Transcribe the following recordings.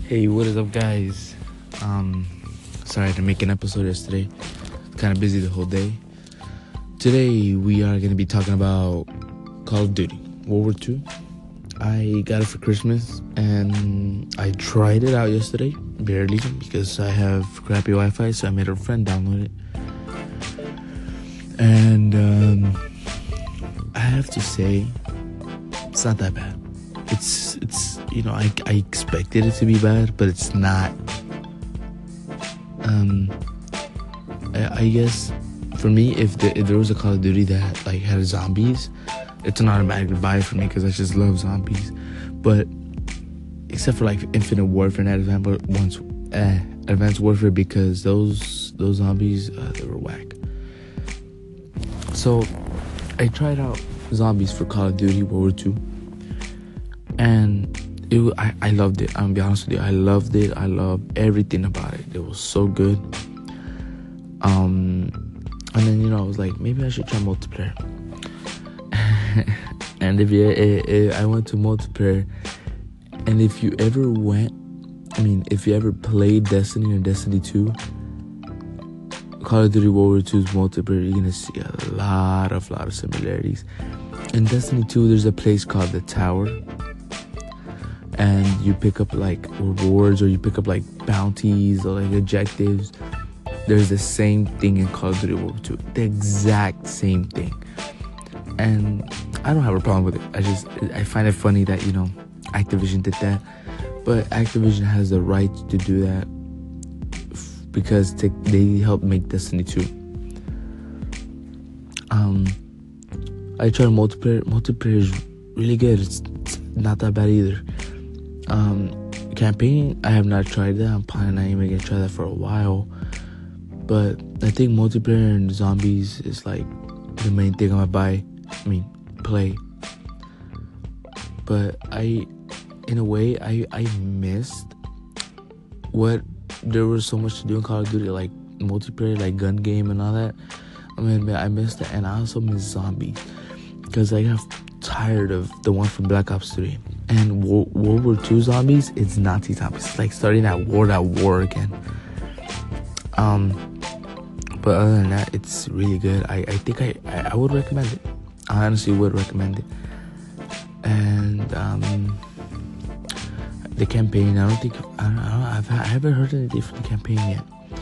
Hey, what is up, guys? Sorry I didn't make an episode yesterday. Kind of busy the whole day. Today we are going to be talking about Call of Duty World War II. I got it for Christmas and I tried it out yesterday, barely, because I have crappy Wi-Fi, so I made a friend download it. And I have to say, it's not that bad. It's I expected it to be bad, but it's not. I guess for me, if there was a Call of Duty that like had zombies, it's an automatic buy for me because I just love zombies. But except for like Infinite Warfare and Advanced Warfare, because those zombies they were whack. So I tried out zombies for Call of Duty World War II. And I loved it. I'm gonna be honest with you. I loved it. I loved everything about it. It was so good. And then I was like, maybe I should try multiplayer. And if I went to multiplayer, and if you ever played Destiny or Destiny 2, Call of Duty World War II's multiplayer, you're gonna see a lot of similarities. In Destiny 2, there's a place called the Tower. And you pick up like rewards, or you pick up like bounties or like objectives. There's the same thing in Call of Duty World War II. The exact same thing. And I don't have a problem with it. I find it funny that, Activision did that. But Activision has the right to do that because they helped make Destiny 2. I tried multiplayer. Multiplayer is really good. It's not that bad either. Campaign, I have not tried that. I'm probably not even gonna try that for a while. But I think multiplayer and zombies is like the main thing I'm gonna play. But in a way, I missed what there was so much to do in Call of Duty, like multiplayer, like gun game and all that. I missed that, and I also miss zombies because I got tired of the one from Black Ops 3. And World War II zombies, it's Nazi zombies. It's like starting that war again. But other than that, it's really good. I think I would recommend it. I honestly would recommend it. And the campaign, I haven't heard anything from the campaign yet.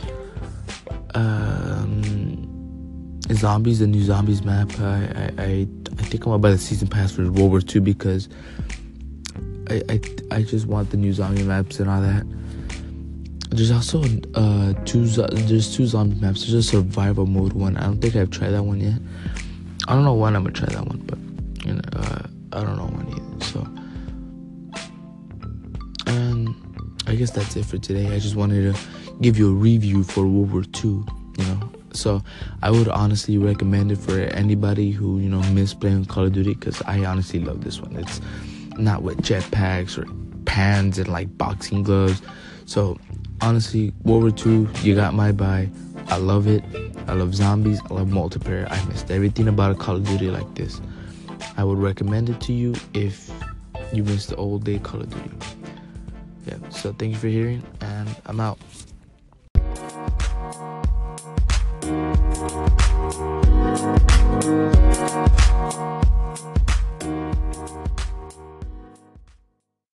Zombies, the new zombies map. I think I'm gonna buy the season pass for World War II because I just want the new zombie maps and all that. There's also two zombie maps. There's a survival mode one. I don't think I've tried that one yet. I don't know when I'm gonna try that one, but I don't know when either. So, and I guess that's it for today. I just wanted to give you a review for World War II. So I would honestly recommend it for anybody who missed playing Call of Duty, because I honestly love this one. It's not with jetpacks or pans and like boxing gloves. So honestly, World War II, you got my buy. I love it. I love zombies. I love multiplayer. I missed everything about a Call of Duty like this. I would recommend it to you if you missed the old day Call of Duty. Yeah, so thank you for hearing, and I'm out.